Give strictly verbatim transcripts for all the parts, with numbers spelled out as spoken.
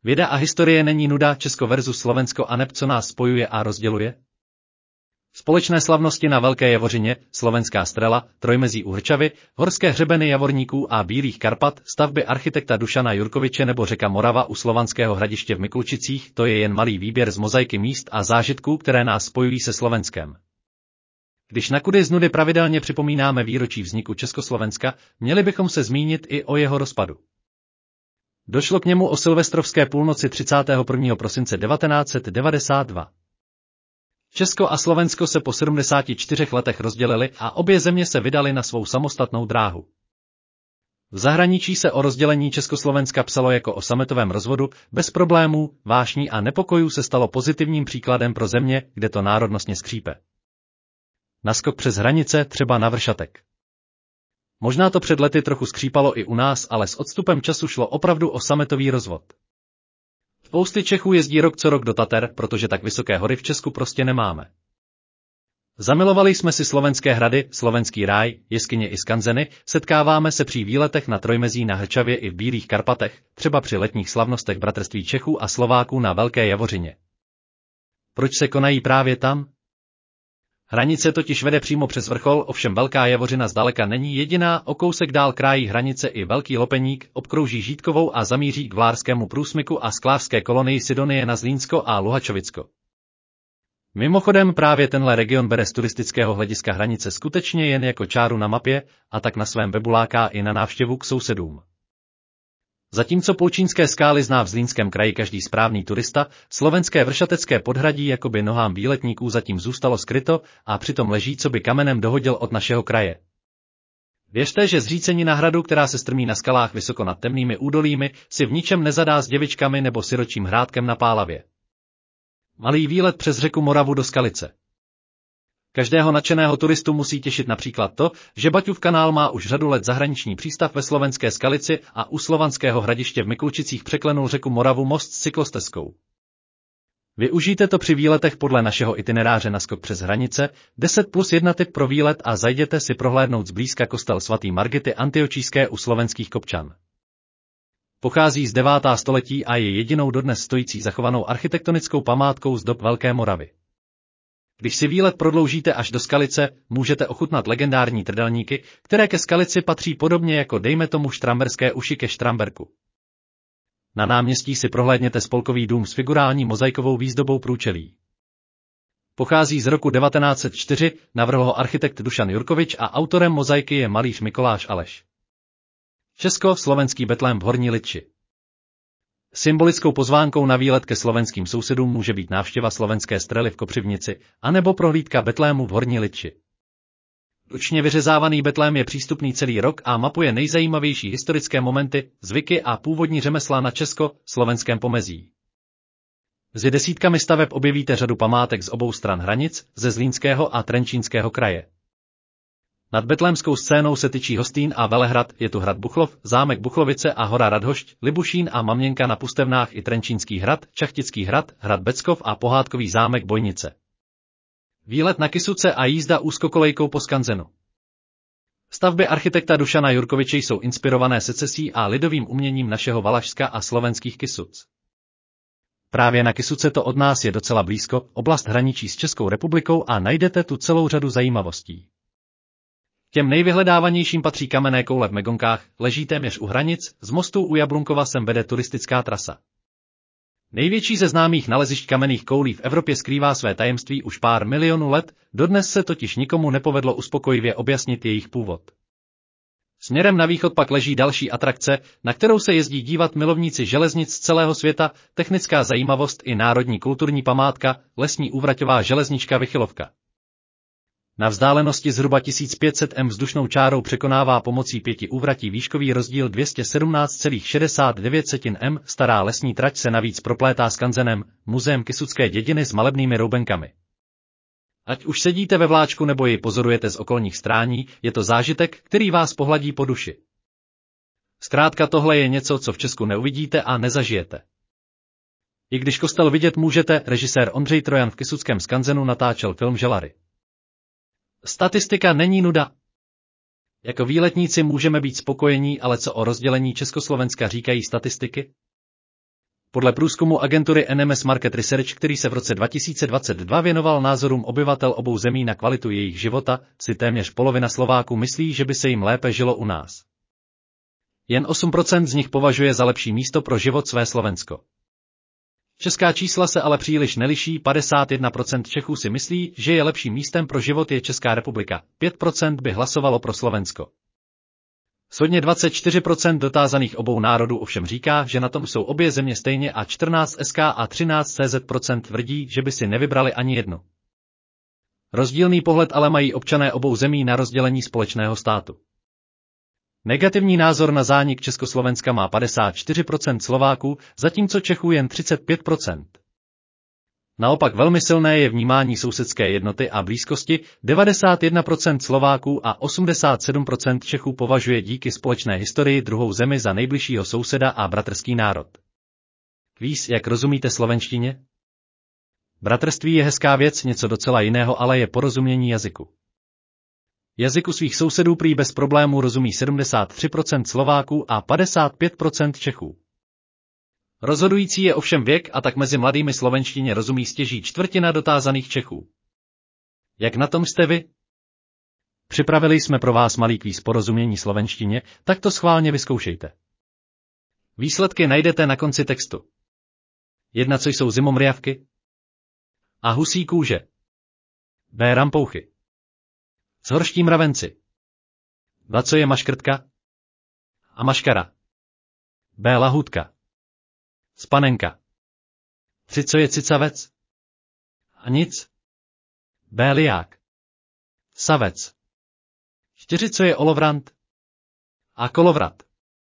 Věda a historie není nuda, Česko versus Slovensko aneb co nás spojuje a rozděluje? Společné slavnosti na Velké Javořině, Slovenská Strela, Trojmezí u Hrčavy, horské hřebeny Javorníků a Bílých Karpat, stavby architekta Dušana Jurkoviče nebo řeka Morava u Slovanského Hradiště v Mikulčicích, to je jen malý výběr z mozaiky míst a zážitků, které nás spojují se Slovenskem. Když na Kudy z nudy pravidelně připomínáme výročí vzniku Československa, měli bychom se zmínit i o jeho rozpadu. Došlo k němu o silvestrovské půlnoci třicátého prvního prosince devatenáct set devadesát dva. Česko a Slovensko se po sedmdesáti čtyřech letech rozdělily a obě země se vydaly na svou samostatnou dráhu. V zahraničí se o rozdělení Československa psalo jako o sametovém rozvodu, bez problémů, vášní a nepokojů se stalo pozitivním příkladem pro země, kde to národnostně skřípe. Naskok přes hranice, třeba na Vršatek. Možná to před lety trochu skřípalo i u nás, ale s odstupem času šlo opravdu o sametový rozvod. Spousty Čechů jezdí rok co rok do Tater, protože tak vysoké hory v Česku prostě nemáme. Zamilovali jsme si slovenské hrady, slovenský ráj, jeskyně i skanzeny, setkáváme se při výletech na Trojmezí na Hrčavě i v Bílých Karpatech, třeba při letních slavnostech bratrství Čechů a Slováků na Velké Javořině. Proč se konají právě tam? Hranice totiž vede přímo přes vrchol, ovšem Velká Javořina zdaleka není jediná, o kousek dál krájí hranice i Velký Lopeník, obkrouží Žítkovou a zamíří k Vlárskému průsmyku a sklářské kolonii Sidonie na Zlínsko a Luhačovicko. Mimochodem právě tenhle region bere z turistického hlediska hranice skutečně jen jako čáru na mapě a tak na svém webu láká i na návštěvu k sousedům. Zatímco Poučínské skály zná v Zlínském kraji každý správný turista, slovenské vršatecké podhradí jakoby nohám výletníků zatím zůstalo skryto a přitom leží coby kamenem dohodil od našeho kraje. Věřte, že zřícenina hradu, která se strmí na skalách vysoko nad temnými údolími, si v ničem nezadá s děvičkami nebo siročím hrádkem na Pálavě. Malý výlet přes řeku Moravu do Skalice. Každého nadšeného turistu musí těšit například to, že Baťův kanál má už řadu let zahraniční přístav ve slovenské Skalici a u Slovanského Hradiště v Mikulčicích překlenul řeku Moravu most s cyklostezkou. Využijte to při výletech podle našeho itineráře Naskok přes hranice, deset plus jedna tip pro výlet a zajděte si prohlédnout zblízka kostel svatý Margity Antiočíské u slovenských Kopčan. Pochází z devátého století a je jedinou dodnes stojící zachovanou architektonickou památkou z dob Velké Moravy. Když si výlet prodloužíte až do Skalice, můžete ochutnat legendární trdelníky, které ke Skalici patří podobně jako dejme tomu štramberské uši ke Štramberku. Na náměstí si prohlédněte spolkový dům s figurální mozaikovou výzdobou průčelí. Pochází z roku devatenáct set čtyři, navrhl ho architekt Dušan Jurkovič a autorem mozaiky je malíř Mikoláš Aleš. Česko-slovenský Betlém v Horní Lidči. Symbolickou pozvánkou na výlet ke slovenským sousedům může být návštěva slovenské Strely v Kopřivnici, anebo prohlídka Betlému v Horní Lidči. Ručně vyřezávaný Betlém je přístupný celý rok a mapuje nejzajímavější historické momenty, zvyky a původní řemesla na česko-slovenském pomezí. Mezi desítkami staveb objevíte řadu památek z obou stran hranic, ze Zlínského a Trenčínského kraje. Nad betlémskou scénou se tyčí Hostýn a Velehrad, je tu hrad Buchlov, zámek Buchlovice a hora Radhošť, Libušín a Maměnka na Pustevnách i Trenčínský hrad, Čachtický hrad, hrad Beckov a pohádkový zámek Bojnice. Výlet na Kysuce a jízda úzkokolejkou po skanzenu. Stavby architekta Dušana Jurkoviče jsou inspirované secesí a lidovým uměním našeho Valašska a slovenských Kysuc. Právě na Kysuce to od nás je docela blízko, oblast hraničí s Českou republikou a najdete tu celou řadu zajímavostí. Těm nejvyhledávanějším patří kamenné koule v Megonkách, leží téměř u hranic, z mostu u Jablunkova sem vede turistická trasa. Největší ze známých nalezišť kamenných koulí v Evropě skrývá své tajemství už pár milionů let, dodnes se totiž nikomu nepovedlo uspokojivě objasnit jejich původ. Směrem na východ pak leží další atrakce, na kterou se jezdí dívat milovníci železnic z celého světa, technická zajímavost i národní kulturní památka, lesní úvraťová železnička Vychylovka. Na vzdálenosti zhruba tisíc pět set metrů vzdušnou čárou překonává pomocí pěti úvratí výškový rozdíl dvě stě sedmnáct celá šedesát devět metrů, stará lesní trať se navíc proplétá s kanzenem, muzeem kysucké dědiny s malebnými roubenkami. Ať už sedíte ve vláčku nebo ji pozorujete z okolních strání, je to zážitek, který vás pohladí po duši. Zkrátka tohle je něco, co v Česku neuvidíte a nezažijete. I když kostel vidět můžete, režisér Ondřej Trojan v kysuckém skanzenu natáčel film Želary. Statistika není nuda. Jako výletníci můžeme být spokojení, ale co o rozdělení Československa říkají statistiky? Podle průzkumu agentury N M S Market Research, který se v roce dva tisíce dvacet dva věnoval názorům obyvatel obou zemí na kvalitu jejich života, si téměř polovina Slováků myslí, že by se jim lépe žilo u nás. Jen osm procent z nich považuje za lepší místo pro život své Slovensko. Česká čísla se ale příliš neliší, padesát jedna procent Čechů si myslí, že je lepším místem pro život je Česká republika, pět procent by hlasovalo pro Slovensko. Shodně dvacet čtyři procent dotázaných obou národů ovšem říká, že na tom jsou obě země stejně a čtrnáct procent S K a třináct procent tvrdí, že by si nevybrali ani jednu. Rozdílný pohled ale mají občané obou zemí na rozdělení společného státu. Negativní názor na zánik Československa má padesát čtyři procent Slováků, zatímco Čechů jen třicet pět procent. Naopak velmi silné je vnímání sousedské jednoty a blízkosti, devadesát jedna procent Slováků a osmdesát sedm procent Čechů považuje díky společné historii druhou zemi za nejbližšího souseda a bratrský národ. Kvíz, jak rozumíte slovenštině? Bratrství je hezká věc, něco docela jiného ale je porozumění jazyku. Jazyku svých sousedů prý bez problémů rozumí sedmdesát tři procent Slováků a padesát pět procent Čechů. Rozhodující je ovšem věk a tak mezi mladými slovenštině rozumí stěží čtvrtina dotázaných Čechů. Jak na tom jste vy? Připravili jsme pro vás malý kvíz porozumění slovenštině, tak to schválně vyzkoušejte. Výsledky najdete na konci textu. Jedna, co jsou zimomriavky? A husí kůže. B. Rampouchy. Zhorští mravenci. Dva, co je maškrtka? A maškara. B. Lahůdka. Spanenka. Tři, co je cicavec? A nic. B. Liák. Savec. Čtyři, co je olovrant? A kolovrat.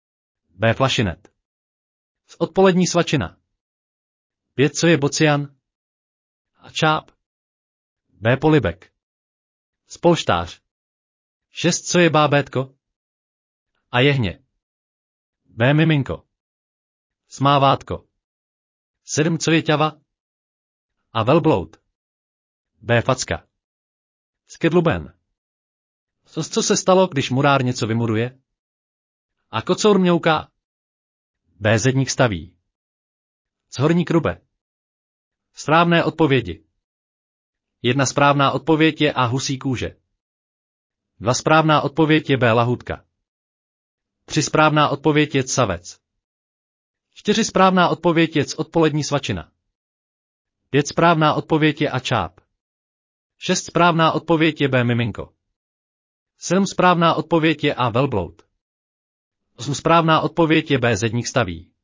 B. Flašinet. Z odpolední svačina. Pět, co je bocian? A čáp. B. Polibek. Spolštář. Šest, co je bábétko? A jehně. B. Miminko. Smávátko. Sedm, co je ťava? A velbloud. B. Facka. Skedluben. Co, co se stalo, když murár něco vymuruje? A kocour mňouká. B. Zedník staví. Zhorník rube. Správné odpovědi. Jedna správná odpověď je A. Husí kůže. Dva správná odpověď je B. Lahůdka. Tři správná odpověď je savec. Čtyři správná odpověď je odpolední svačina. Pět správná odpověď je A. Čáp. Šest správná odpověď je B. Miminko. Sedm správná odpověď je A. Velbloud. Osm správná odpověď je B. Zedník staví.